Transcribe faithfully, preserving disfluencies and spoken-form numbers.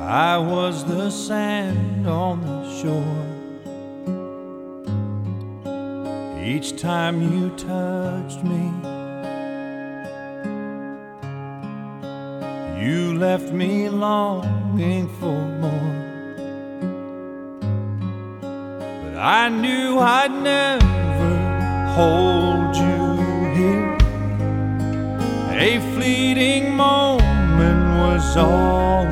I was the sand on the shore. Each time you touched me, you left me longing for more. But I knew I'd never hold you here. A fleeting moment was all